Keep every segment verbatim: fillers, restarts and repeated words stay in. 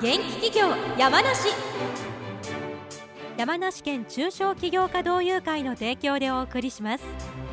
元気企業山梨。山梨県中小企業家同友会の提供でお送りします。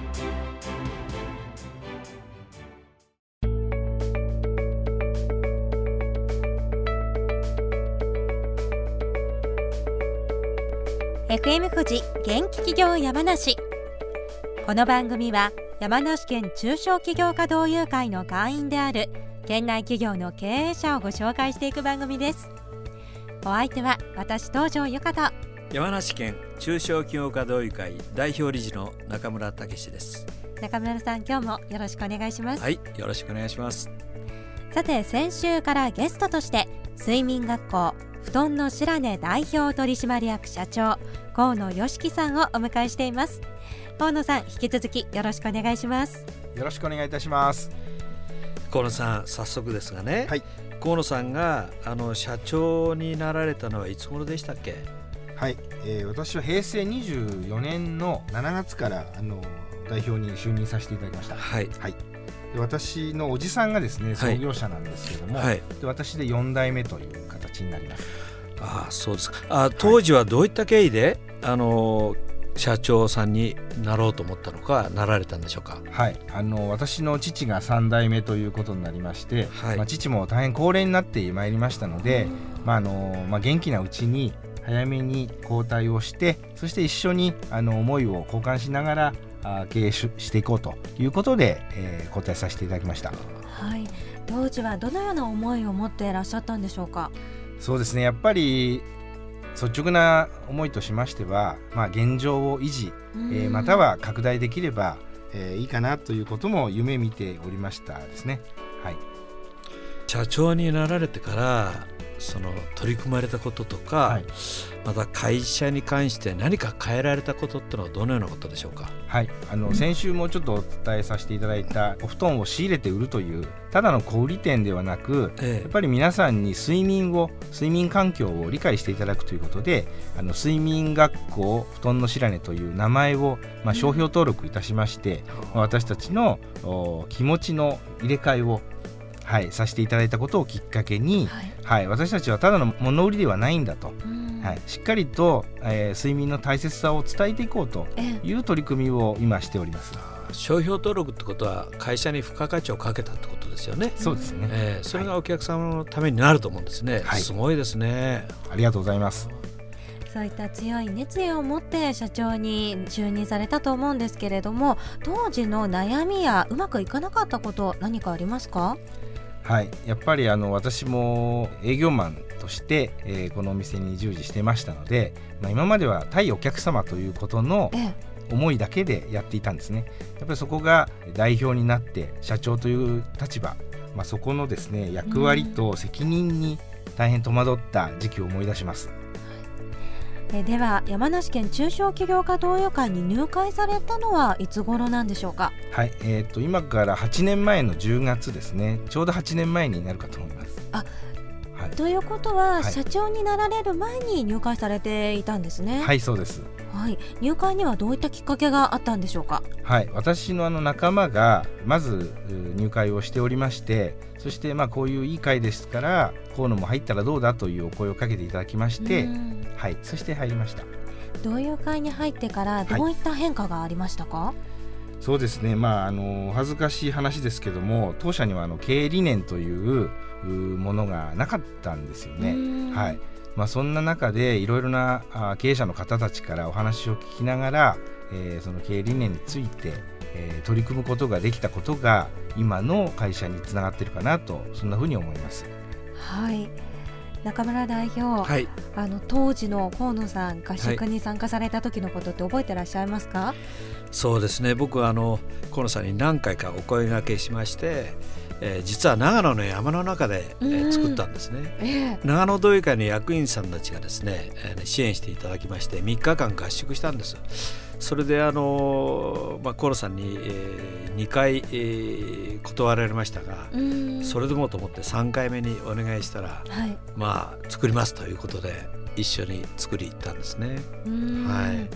エフエム 富士元気企業山梨。この番組は山梨県中小企業家同友会の会員である県内企業の経営者をご紹介していく番組です。お相手は私東條由香と山梨県中小企業家同友会代表理事の中村武です。 中村さん、今日もよろしくお願いします。 はい、よろしくお願いします。 さて、先週からゲストとして睡眠学校布団の白根代表取締役社長河野義樹さんをお迎えしています。河野さん、引き続きよろしくお願いします。 よろしくお願いいたします。 河野さん、早速ですがね、 はい、 河野さんがあの社長になられたのはいつ頃でしたっけ？ はい、えー、私は平成にじゅうよねんのしちがつからあの代表に就任させていただきました。 はい、 はい、で私のおじさんがですね創業者なんですけども、はい、で私でよんだいめという形になります。 ああ、そうですか。あ、当時はどういった経緯で、はい、あの社長さんになろうと思ったのか、なられたんでしょうか？ はい、あの私の父がさんだいめということになりまして、はい、まあ、父も大変高齢になってまいりましたので、まああのまあ、元気なうちに早めに交代をして、そして一緒にあの思いを交換しながらあ経営 し, していこうということで、えー、交代させていただきました。 はい、当時はどのような思いを持っていらっしゃったんでしょうか？ そうですね、やっぱり率直な思いとしましては、まあ、現状を維持、えー、または拡大できれば、えー、いいかなということも夢見ておりましたですね。はい、 社長になられてからその取り組まれたこととか、はい、また会社に関して何か変えられたことってのはどのようなことでしょうか？はい、 あの先週もちょっとお伝えさせていただいたお布団を仕入れて売るというただの小売店ではなく、ええ、やっぱり皆さんに睡眠を睡眠環境を理解していただくということで、あの睡眠学校布団の白根という名前を、まあ、商標登録いたしまして、うん、まあ、私たちの気持ちの入れ替えをはい、させていただいたことをきっかけに、はいはい、私たちはただの物売りではないんだと、はい、しっかりと、えー、睡眠の大切さを伝えていこうという取り組みを今しております。 商標登録ってことは会社に付加価値をかけたってことですよね。 そうですね、 えー、それがお客様のためになると思うんですね。はい、すごいですね。 ありがとうございます。 そういった強い熱意を持って社長に就任されたと思うんですけれども、当時の悩みやうまくいかなかったこと何かありますか？ はい、やっぱりあの私も営業マンとして、えー、このお店に従事してましたので、まあ、今までは対お客様ということの思いだけでやっていたんですね。やっぱりそこが代表になって社長という立場、まあ、そこのですね役割と責任に大変戸惑った時期を思い出します。 えでは山梨県中小企業家同友会に入会されたのはいつ頃なんでしょうか？ はい、えー、と今からはちねんまえのじゅうがつですね。ちょうどはちねんまえになるかと思います。 あ、はい、ということは、はい、社長になられる前に入会されていたんですね。 はい、そうです。 はい、入会にはどういったきっかけがあったんでしょうか？ はい、私のあの仲間がまず入会をしておりまして、そしてまあこういういい会ですから河野も入ったらどうだというお声をかけていただきまして、はい、そして入りました。 同友会に入ってからどういった変化がありましたか？はい、 そうですね、まあ、あの恥ずかしい話ですけども、当社にはあの経営理念というものがなかったんですよね。はい、まあ、そんな中でいろいろな経営者の方たちからお話を聞きながら、えー、その経営理念について、えー、取り組むことができたことが今の会社につながっているかなと、そんなふうに思います。 はい、中村代表、はい、あの当時の河野さん合宿に参加された時のことって覚えてらっしゃいますか？はい、 そうですね、僕はあの河野さんに何回かお声掛けしまして、えー、実は長野の山の中で、えー、作ったんですね。えー、長野同友会の役員さんたちがですね、えー、支援していただきましてみっかかん合宿したんです。それであの、まあ、河野さんに、えー、にかい、えー、断られましたが、それでもと思ってさんかいめにお願いしたら、はい、まあ作りますということで一緒に作り行ったんですね。 はい、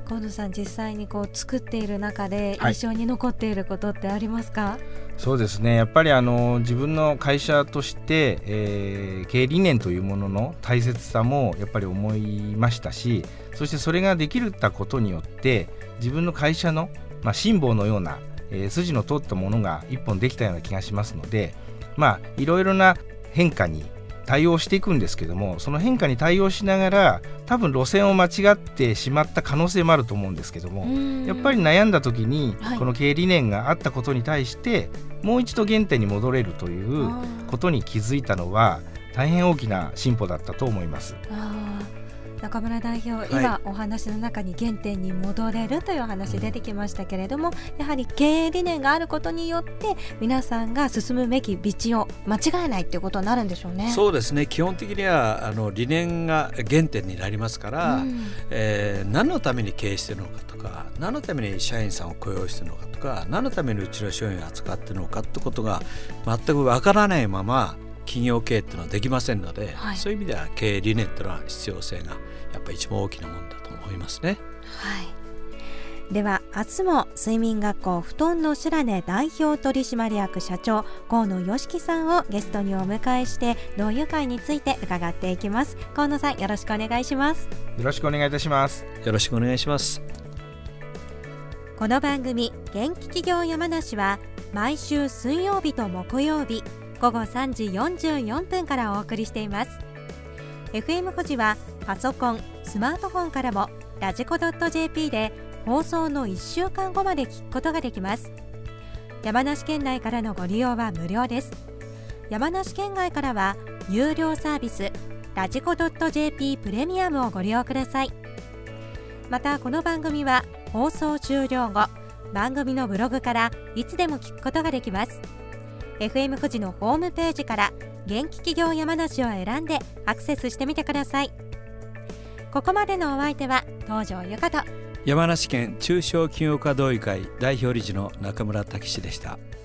河野さん、実際にこう作っている中ではい印象に残っていることってありますか？ そうですね、やっぱりあの自分の会社として、えー経営理念というものの大切さもやっぱり思いましたし、そしてそれができたことによって自分の会社の、まあ、シンボルのような、えー筋の通ったものが一本できたような気がしますので、まあいろいろな変化に対応していくんですけども、その変化に対応しながら多分路線を間違ってしまった可能性もあると思うんですけども、やっぱり悩んだ時にはいこの経営理念があったことに対してもう一度原点に戻れるということに気づいたのは大変大きな進歩だったと思います。 あー中村代表、 はい今お話の中に原点に戻れるというお話出てきましたけれども、やはり経営理念があることによって皆さんが進むべき道を間違えないということになるんでしょうね。 そうですね、基本的にはあの理念が原点になりますから、 うんえー何のために経営しているのかとか、何のために社員さんを雇用しているのかとか、何のためにうちの商品を扱っているのかってことが全くわからないまま企業経営っていうのはできませんので、 はいそういう意味では経営理念っていうのは必要性がやっぱり一番大きなものだと思いますね。 はい、では明日も睡眠学校布団の白根代表取締役社長河野義樹さんをゲストにお迎えして同友会について伺っていきます。河野さん、よろしくお願いします。 よろしくお願いいたします。 よろしくお願いします。 この番組元気企業山梨は毎週水曜日と木曜日午後さんじよんじゅうよんぷんからお送りしています。 エフエム 富士はパソコン、スマートフォンからもラジコ .jp で放送のいっしゅうかんごまで聞くことができます。山梨県内からのご利用は無料です。山梨県外からは有料サービスラジコ .jp プレミアムをご利用ください。またこの番組は放送終了後番組のブログからいつでも聞くことができます。 エフエム 富士のホームページから元気企業山梨を選んでアクセスしてみてください。ここまでのお相手は東條由香と山梨県中小企業家同友会代表理事の中村武史でした。